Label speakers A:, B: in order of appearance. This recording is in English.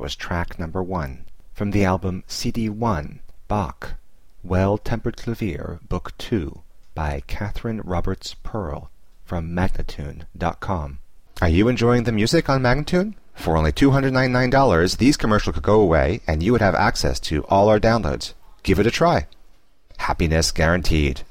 A: was track number 1 from the album CD1, Bach, Well-Tempered Clavier, Book 2, by Catherine Roberts Pearl, from Magnatune.com. Are you enjoying the music on Magnatune? For only $299, these commercials could go away and you would have access to all our downloads. Give it a try. Happiness guaranteed.